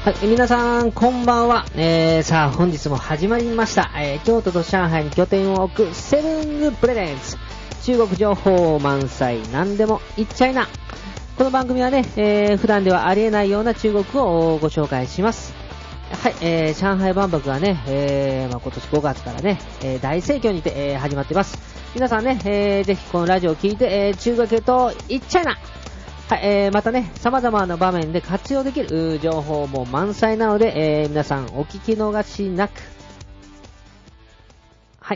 はい、皆さんこんばんは。さあ本日も始まりました、京都と上海に拠点を置くセブンズプレゼンツ中国情報満載何でも言っちゃいな。この番組はね、普段ではありえないような中国をご紹介します。はい、上海万博がね、今年5月からね、大盛況にて、始まっています。皆さんね、ぜひこのラジオを聞いて、中国へと行っちゃいな。はい、またね、様々な場面で活用できる情報も満載なので、皆さんお聞き逃しなく。はい、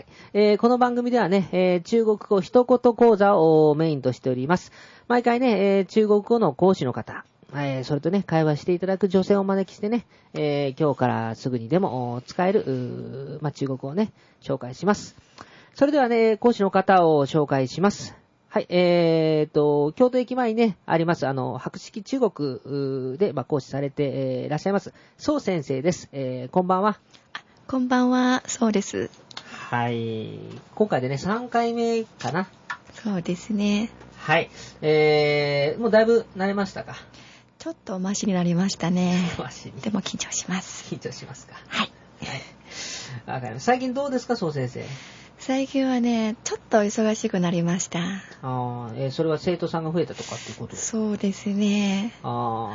この番組ではね、中国語一言講座をメインとしております。毎回ね、中国語の講師の方、それとね、会話していただく女性をお招きしてね、今日からすぐにでも使える、中国語をね、紹介します。それではね、講師の方を紹介します。はい、京都駅前にね、あります、博識中国で、講師されて、いらっしゃいます、宋先生です。こんばんは。 こんばんは、そうです。 はい。今回でね、3回目かな。 そうですね。 はい。もうだいぶ慣れましたか？ ちょっとマシになりましたね。 マシに。 でも緊張します。 緊張しますか？ はい。 わかります。最近どうですか、宋先生？ 最近はね、ちょっと忙しくなりました。 それは生徒さんが増えたとかっていうことですか？ そうですね。 はい。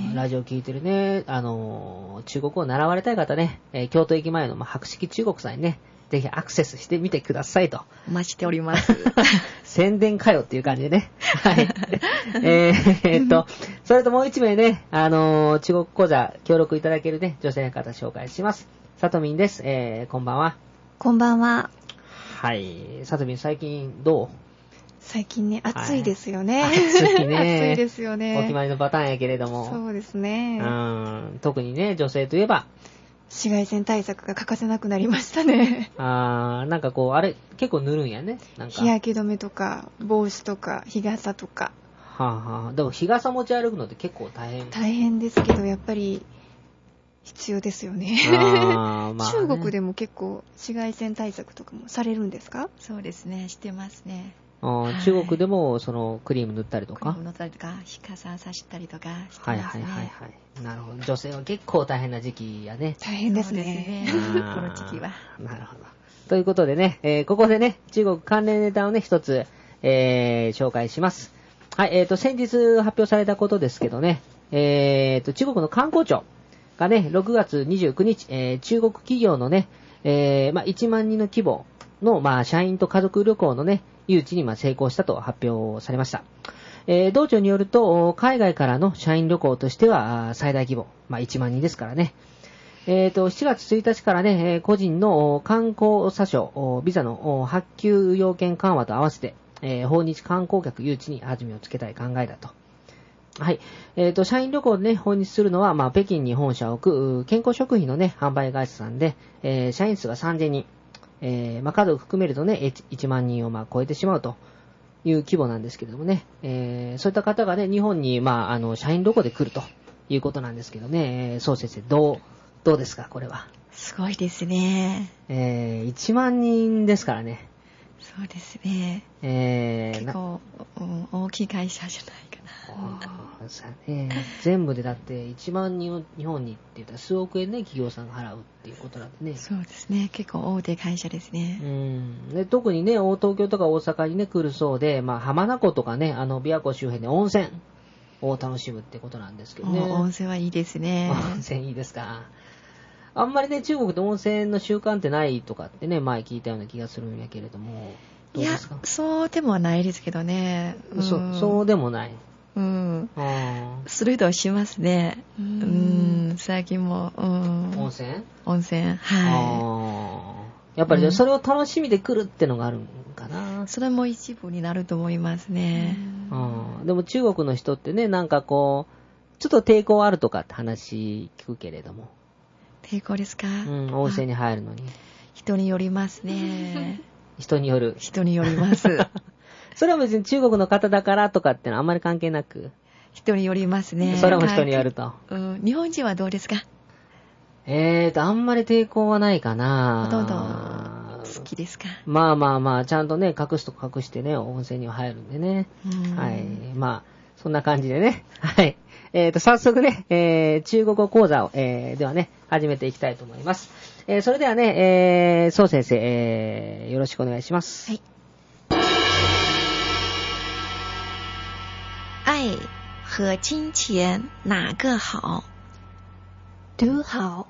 はい。 ラジオ聞いてるね、中国を習われたい方ね、京都駅前の博識中国さんにね、ぜひアクセスしてみてくださいと。 お待ちしております。 宣伝かよっていう感じでね。はい。それともう一名ね、中国講座協力いただけるね、女性の方紹介します。さとみんです。こんばんは。 こんばんは。 はい。さとみん最近どう？ 最近ね、暑いですよね。 暑いね。 暑いですよね。 お決まりのパターンやけれども。 そうですね。 特にね、女性といえば、 紫外線対策が欠かせなくなりましたね。 なんかこう、あれ、結構塗るんやね。なんか日焼け止めとか、帽子とか、日傘とか。 でも日傘持ち歩くのって結構大変。 大変ですけど、やっぱり、必要ですよね。中国でも結構紫外線対策とかもされるんですか？そうですね、してますね。 中国でもそのクリーム塗ったりとか、 クリーム塗ったりとか、日傘さしたりとかしてますね。 はい。なるほど。女性は結構大変な時期やね。 大変ですね。この時期は。 なるほど。ということでね、ここでね、中国関連ネタをね、一つ、紹介します。はい、先日発表されたことですけどね、中国の観光庁がね、6月29日、中国企業のね、1万人の規模の、社員と家族旅行のね、誘致に成功したと発表されました。同庁によると、海外からの社員旅行としては最大規模、1万人ですからね。7月1日からね、個人の観光査証、ビザの発給要件緩和と合わせて、訪日観光客誘致に弾みをつけたい考えだと。はい。社員旅行でね、訪日するのは、北京に本社を置く健康食品のね、販売会社さんで、社員数が3000人。家族含めるとね、1万人を超えてしまうという規模なんですけれどもね、そういった方がね、日本に、社員旅行で来るということなんですけどね、宋先生、どうですか、これは。 すごいですね。 1万人ですからね。 そうですね。結構、大きい会社じゃないかな。 全部でだって1万人を日本にって言ったら数億円ね、企業さんが払うっていうことなんでね。 そうですね。結構大手会社ですね。 で特にね、東京とか大阪にね、来るそうで、浜名湖とかね、琵琶湖周辺で温泉を楽しむってことなんですけどね。 温泉はいいですね。 温泉いいですか。あんまりね、中国で温泉の習慣ってないとかってね、前聞いたような気がするんやけれども、どうですか？いや、 そうでもないですけどね。 そうでもない。 鋭いしますね。最近も。 温泉、 はい。 やっぱりそれを楽しみで来るってのがあるんかな。 それも一部になると思いますね。 でも中国の人ってね、なんかこう、ちょっと抵抗あるとかって話聞くけれども。 抵抗ですか？ 温泉に入るのに。 人によりますね。 人による。 人によります。 それは別に中国の方だからとかってのはあんまり関係なく。 人によりますね。 それも人によると。 日本人はどうですか？ あんまり抵抗はないかな。 ほとんど好きですか？ ちゃんとね、隠すと隠してね、温泉には入るんでね。はい。 そんな感じでね。はい。早速ね、中国語講座を、ではね、始めていきたいと思います。それではね、宋先生、よろしくお願いします。はい。 愛和金錢哪個好？ 都好。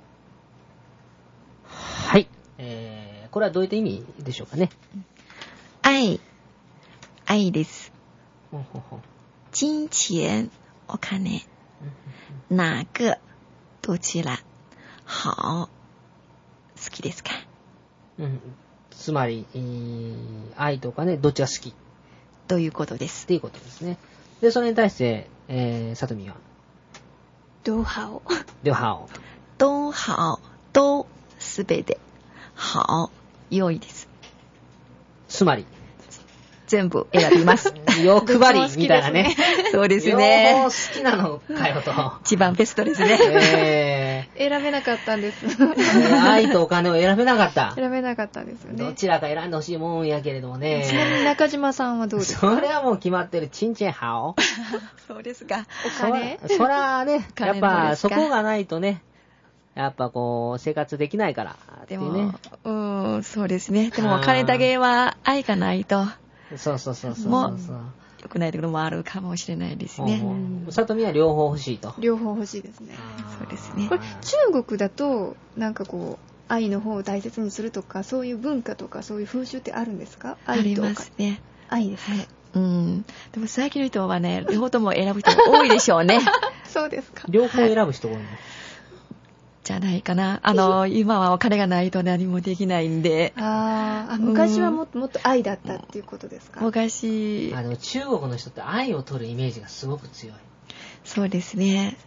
はい。これはどういった意味でしょうかね。 愛です。金錢、お金。哪個、どちら。好、好きですか？ つまり、愛とかね、どっちが好きということです。 っていうことですね。で、それに対して、さとみは都好。 都好。 都好。都、すべて。好、良いです。 つまり全部選びます。 欲張りみたいなね。 そうですね。 両方好きなのかよと。 一番ベストですね。 選べなかったんです。 愛とお金を選べなかった。 選べなかったんですよね。 どちらか選んでほしいもんやけれどもね。 ちなみに中島さんはどうですか？ それはもう決まってる。チンチンハオ。 そうですか。 お金？ そらね、やっぱそこがないとね、やっぱこう生活できないからっていうね。 でも、そうですね。でもお金だけは愛がないと。 そう。 もう良くないところもあるかもしれないですね。 さとみは両方欲しいと。 両方欲しいですね。 そうですね。 これ中国だとなんかこう愛の方を大切にするとかそういう文化とかそういう風習ってあるんですか？愛とか。 ありますね。 愛ですか？はい。 でも最近の人はね、両方とも選ぶ人が多いでしょうね。 そうですか。 両方選ぶ人多いの？ じゃないかな。今はお金がないと何もできないんで。 昔はもっと愛だったっていうことですか？ 昔。 中国の人って愛を取るイメージがすごく強い。 そうですね。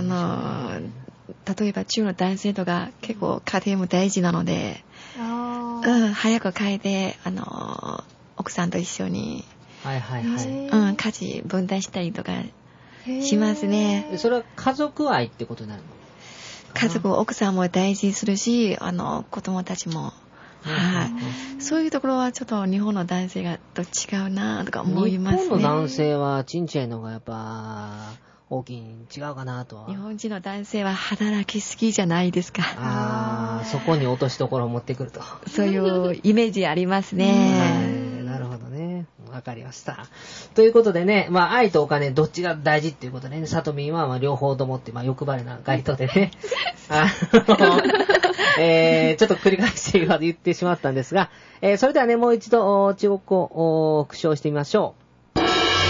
例えば中国の男性とか結構家庭も大事なので、早く帰って奥さんと一緒に、家事分担したりとかしますね。 それは家族愛ってことになるの？ 家族、奥さんも大事にするし、子供たちも、そういうところはちょっと日本の男性がと違うなとか思いますね。 日本の男性はチンチェンの方がやっぱ大きい違うかなとは。 日本人の男性は働きすぎじゃないですか。 そこに落としどころを持ってくると。 そういうイメージありますね。 なるほどね。わかりました。ということでね、愛とお金どっちが大事っていうことでね、さとみんは両方ともって、欲張りな回答でね、ちょっと繰り返して言ってしまったんですが、それではね、もう一度中国語を復唱してみましょう。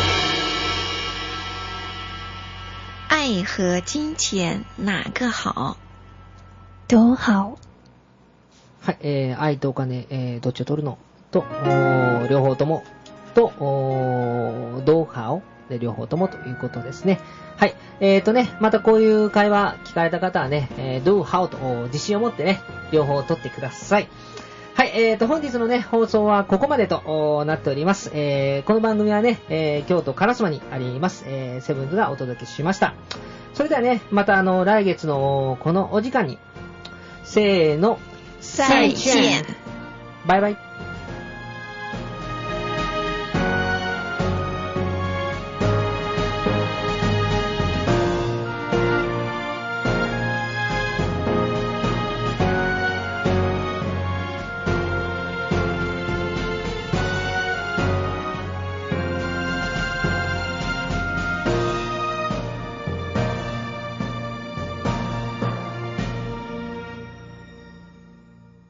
愛和金錢哪個好？ 都好。 はい、愛とお金、どっちを取るのと、両方ともと、どう好で両方ともということですね。はい。またこういう会話聞かれた方はね、どう好と自信を持ってね、両方取ってください。はい。本日のね、放送はここまでとなっております。この番組はね、京都烏丸にあります、セブンズがお届けしました。それではね、また来月のこのお時間に、せーの、 再見。 バイバイ。